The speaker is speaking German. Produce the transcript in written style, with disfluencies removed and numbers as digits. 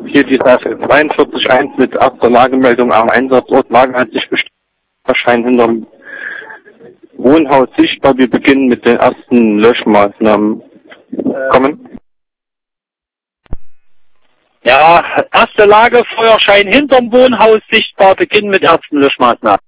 Hier die Sache 42.1 mit erster Lagemeldung am Einsatzort. Lage hat sich bestätigt. Schein hinterm Wohnhaus sichtbar. Wir beginnen mit den ersten Löschmaßnahmen. Kommen. Ja, erste Lage, Feuerschein hinterm Wohnhaus sichtbar, beginnen mit ersten Löschmaßnahmen.